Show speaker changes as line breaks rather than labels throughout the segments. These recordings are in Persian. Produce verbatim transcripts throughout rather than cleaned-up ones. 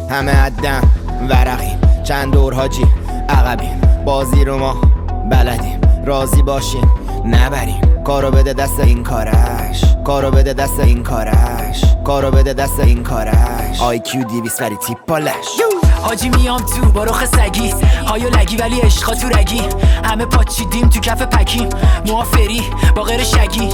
همه عدم ورقیم، چند دور حاجی عقبیم، بازی رو ما بلدیم، راضی باشین نبریم، کارو بده دست این کارش، کارو بده دست این کارش، کارو بده دست این کارش. آی کیو دیویس ولی تیپ بالش
حاجی میام تو با رخ سگی، هایو لگی ولی عشقا تو رگی، همه پاچیدیم تو کف پکیم، موافری با غیر شگی.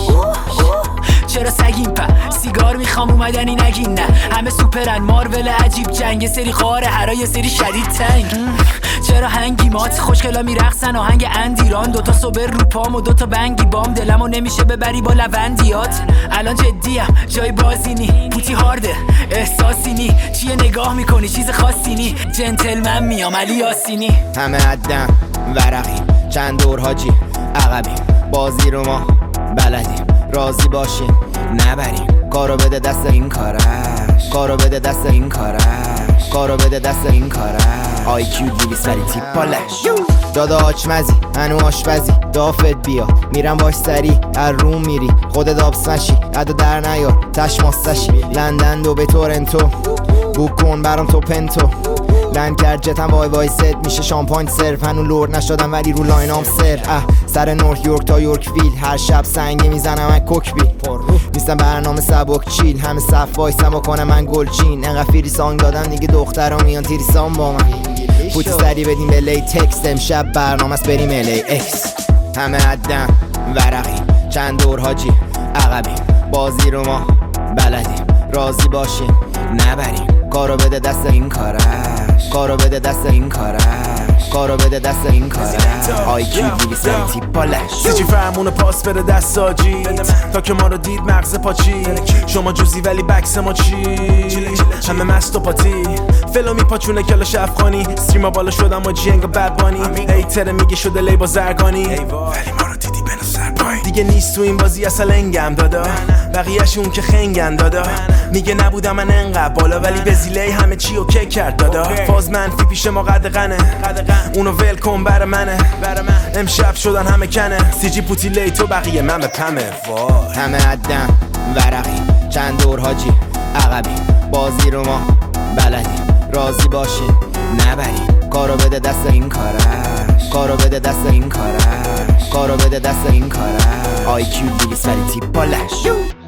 چرا سگیم په سیگار میخوام اومدنی نگین نه، همه سوپرن مارول عجیب جنگ، یه سری خاره هرا یه سری شدید تنگ. چرا هنگی مات خوشگلا میرقصن آهنگ اندیران، دوتا صبر رو پام و دوتا بنگی بام، دلمو نمیشه ببری با لوندیات. الان جدیم جای بازی نی، پوتی هارده احساسی نی، چیه نگاه میکنی چیز خاصی نی، جنتلمن میام علی یاسینی.
همه عدم ورقیم، چند دور حاجی عقبیم، بازی رو ما بلدیم، راضی باشین نبریم، کارو بده دست این کارش، کارو بده دست این کارش، کارو بده دست این کارش. آی کیو دیویس ولی تیپ بالش دادا آچمزی هنو آشپزی دافت بیا میرم باش سری هر روم میری خودت آبسمشی عدو در نیار تش ماستشی لندن دو به تورنتو بوک کن برام تو پنتو لند کرد جتم وای وای ست میشه شامپاین سرف هنو لورد نشدم ولی رو لاینام سر اه سر نورک یورک تا یورک ویل هر شب سنگه میزنم من کوک بیل نیستم برنامه سبک چیل همه صف وایسم و کنم من گلچین انقدر فیری سانگ دادم دیگه دخترها میان تیریسان با من فوتی سری بدیم به لی تکست امشب برنامه است بریم الی اکس. همه عدم ورقیم، چند دور حاجی عقبیم، بازی رو ما بلدیم، راضی باشین نبریم، کارو بده دست این کارش، کارو بده دست این کارش، کارو بده دست این کارش. آی کیو دیویس ولی تیپ بالش
سیچی فرمون پاس بده دست ساجید تا که ما رو دید مغز پاچید، شما جوزی ولی بکس ما چی همه مست و پاتی فلو میپاچونه کلاش افغانی استریما بالا شدم و جنگ و بدبانی ایتره میگه شده لی با زرگانی ولی ما رو دیدی بنا سرپایی دیگه نیست تو این بازی اصلا انگم دادا بقیهشون که خنگن دادا میگه نبودم من انقدر بالا ولی به زیله همه چی اوکی کرد دادا فاز منفی پیش ما قدغنه اونو ول کن بر منه امشب شدن همه کنه سی جی پوتی لی تو بقیه من به پمه وای.
همه عدم ورقیم، چند دور حاجی عقبیم، بازی رو ما بلدیم، راضی باشین نبریم، کارو بده دست این کارش، کارو بده دست این کارش، کارو بده دست این کارش. آی کیو دیویس ولی تیپ بالش